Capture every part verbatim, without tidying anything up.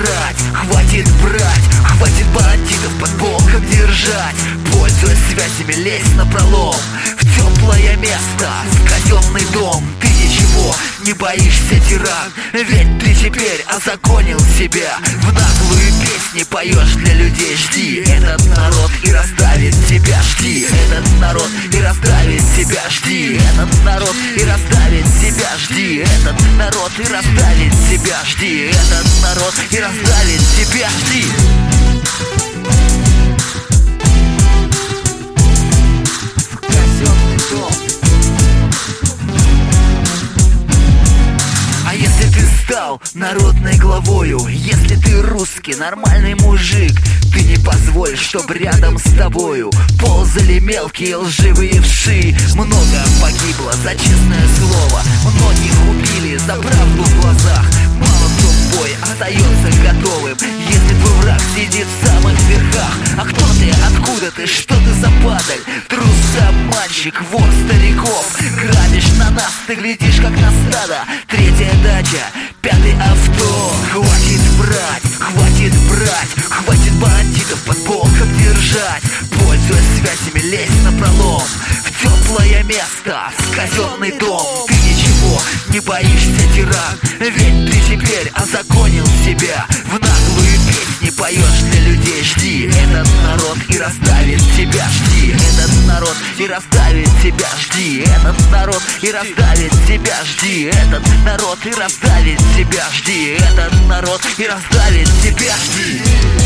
брать, хватит брать, хватит бандитов под боком держать. Пользуясь связями, лезь напролом в теплое место, в казенный дом. Ты ничего не боишься, тиран, ведь ты теперь озаконил себя. В наглую песни поешь для людей. Жди, этот народ и раздавит тебя. Жди, этот народ и раздавит тебя. Жди, этот народ и раздавит тебя. Жди, этот народ и раздавит тебя. Жди, этот народ и раздавит тебя. Жди. Стал народной главою. Если ты русский, нормальный мужик, ты не позволь, чтоб рядом с тобою ползали мелкие лживые вши. Много погибло за честное слово, многих убили за правду в глазах. Мало кто в бой остается готовым, если твой враг сидит в самых верхах. А кто ты, откуда ты, что ты за падаль? Трус, обманщик, вор стариков. Грабишь на нас, ты глядишь как на стадо. Третья дача, пятый авто. Хватит брать, хватит брать, хватит бандитов под боком держать. Пользуясь связями, лезь напролом в теплое место, в казенный дом. Ты ничего не боишься, тиран, ведь ты теперь озаконил себя. В наглую песни поешь для людей. Жди, этот народ и раздавит тебя. Жди, этот народ и раздавит тебя. Жди, этот народ и раздавит тебя. Жди, этот народ и раздавит тебя. Жди, этот народ и раздавит тебя. Жди.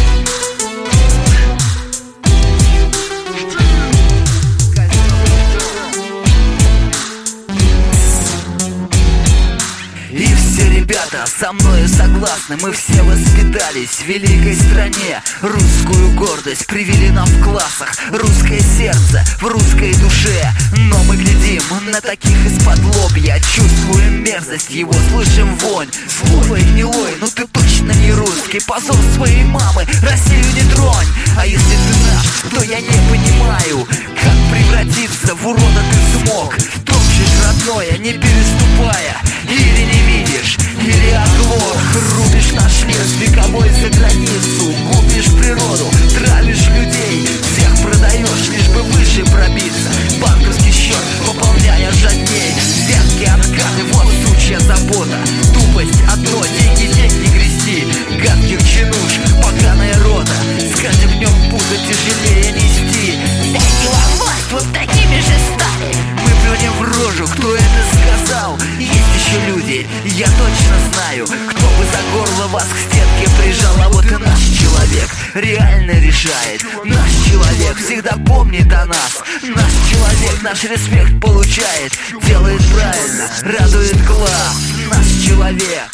И все ребята со мною согласны, мы все воспитались в великой стране. Русскую гордость привели нам в классах, русское сердце в русской душе. Но мы глядим на таких из-под лобья, чувствуем мерзость его, слышим вонь. Слово гнилой, ну ты точно не русский. Позор своей мамы, Россию не тронь. А если ты наш, то я не понимаю, как превратиться в урода ты смог. Топчешь родное, не переступая. Или не видишь, или оглох. Рубишь наш лес вековой за границу. Губишь природу, травишь людей. Всех продаешь, лишь бы выше пробиться. Банковский счет, пополняя жадней. Взятки, откаты, вот сучья забота. Тупость одно, деньги, деньги грести. Гадких чинуш, поганая рота. С каждым днем пузо тяжелее нести. Дайте вам власть, вот такими же стали. Мы плюнем в рожу, кто это сказал. Есть еще люди, я точно знаю, кто бы за горло вас к стенке прижал. А вот и наш человек реально решает. Наш человек всегда помнит о нас. Наш человек наш респект получает. Делает правильно, радует глаз. Наш человек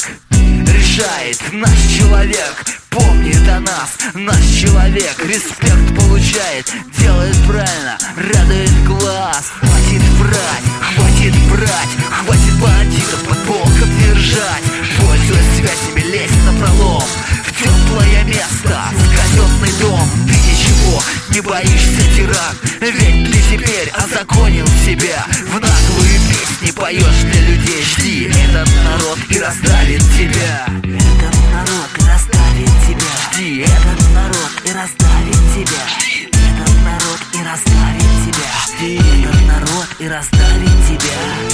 решает. Наш человек помнит о нас. Наш человек респект получает. Делает правильно, радует глаз. Хватит брать, хватит брать, хватит бандитов под боком держать. Пользуясь связями, лезь напролом в теплое место, в казенный дом. Ты ничего не боишься, тиран, ведь ты теперь озаконил себя. В наглую песни поешь для людей. Жди, этот народ и раздавит тебя. Этот народ и раздавит тебя. Жди, этот народ и раздавит тебя. Этот народ и раздавит тебя. Жди, этот народ и раздавит тебя.